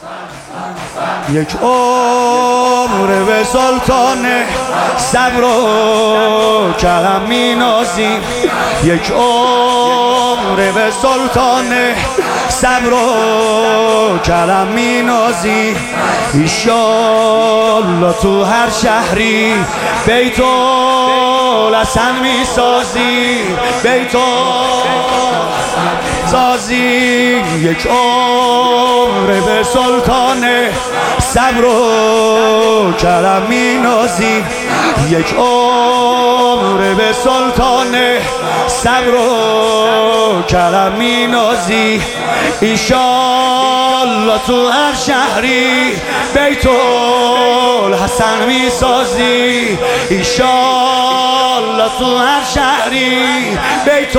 یک عمر به سلطان صبر و کرم می نازیم، یک عمر به سلطان صبر و کرم می نازیم. ایشالله تو هر شهری بیت الحسن می سازی، بیت سازی. یک عمر به سلطان صبر و کرم می نازی، یک عمر به سلطان صبر و کرم می نازی. ایشالله تو هر شهری بیت الحسن می سازی، ایشالله تو هر شهری بیت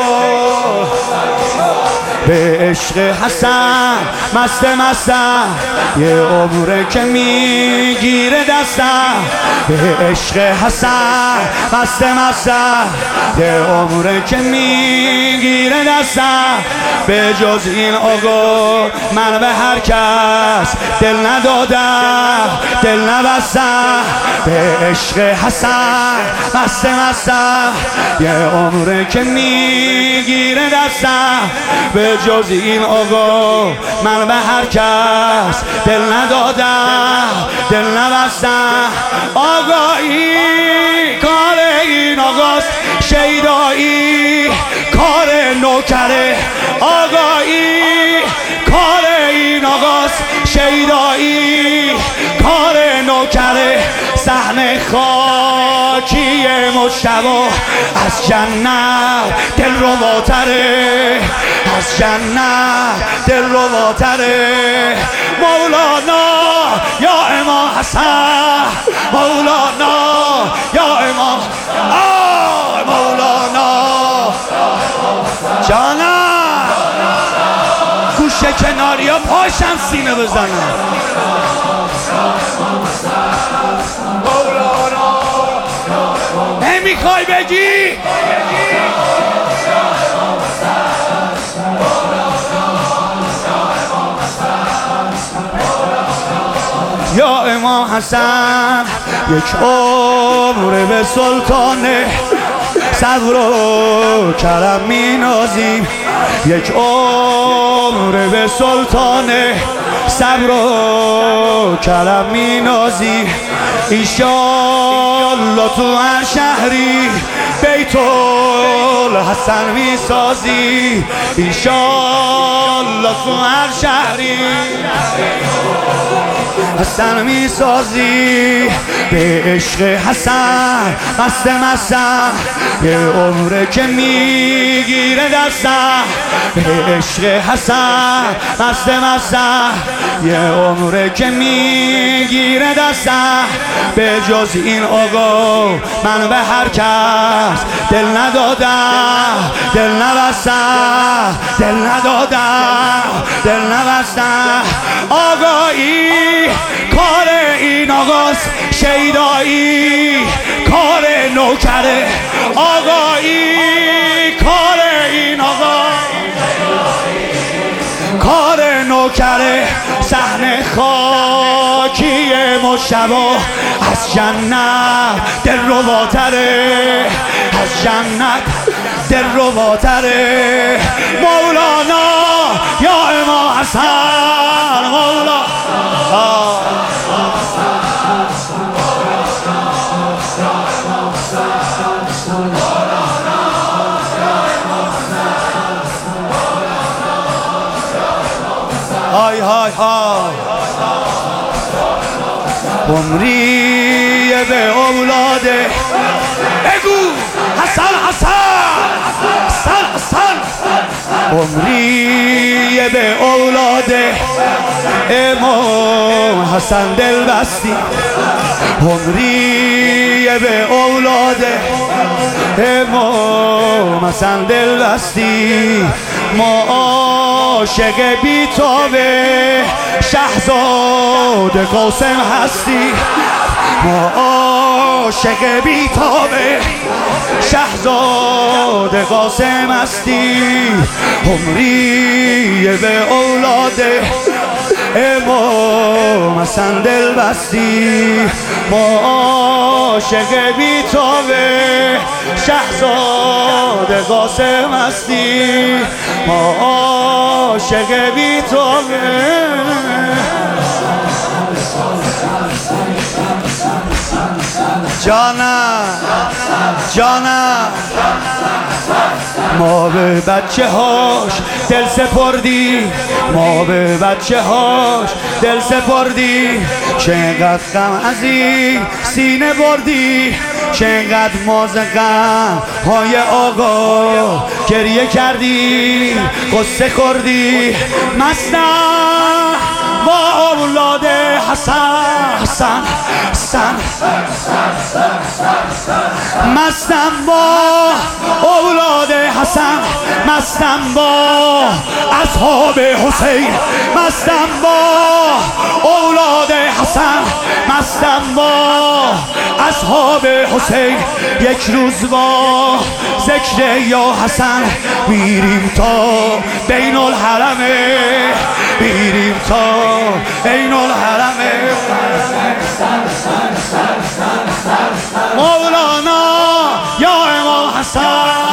به عشق حسن مست مستم، یه عمره که میگیره دستم. به عشق حسن مست مستم، یه عمره که میگیره دستم. به جز این آقا من به هر کس دل ندادم، دل نبستم. به عشق حسن مست مستم، یه عمره که میگیره دستم. به جز این آقا من به هر کس دل ندادم، دل نبستم. آقایی کار این آقاست، شیدایی کار نوکره. آقایی کار این آقاست، شیدایی کار نوکره. صحن خاکی مجتبی از جنت دل رباتره، از جنت دل رباتره. مولانا یا امام حسن، مولانا یا امام مولانا جانم. گوشه کناریا پاشم سینه بزنم. نمیخوای بگی؟ یا امام حسن یک عمر به سلطان صبر و کرم می نازیم، یک عمر به سلطان صبر و کرم می نازیم. ایشالله تو هر شهری بیت الحسن می سازی، ایشالله تو هر شهری حسن می سازی. به عشق حسن مست مستم، یه عمره که میگیره دستم. به عشق حسن مست مستم، یه عمره که میگیره دستم. به جز این آقا من به هر کس دل ندادم، دل نبستم، دل ندادم، دل نبستم. آقایی کار این آقاست، شیدایی کار نوکره. آقایی کار این آقا کار نوکره. صحن خاکی مجتبی از جنت دل رباتره، از جنت دل رباتره. مولانا یا امام حسن، مولانا های های های. عمری به اولاده بگو حسن حسن حسن حسن. عمری به اولاده امام حسن دل بستی، عمری به اولاده امام حسن دل بستی. ما عاشق بی‌تابه شهزاده قاسم هستی، ما عاشق بی‌تابه شهزاده قاسم هستی. عمری به اولاد امام حسن دل بستی ما عاشق بی توه شهزاده قاسم هستی ما عاشق بی توه جانم ما به بچه هاش دل سپردی ما به بچه هاش دل سپردی چقدر غم از این سینه بردی چقدر ماز غم های آقا گریه کردی قصه خوردی مستم با اولاد حسن مستم با اولاد حسن مستم با اصحاب حسین مستم با اولاد حسن مستم با اصحاب حسین یک روز با ذکر یا حسن میریم تا بین الحرمه میریم تا بین الحرمه مولانا یا امام حسن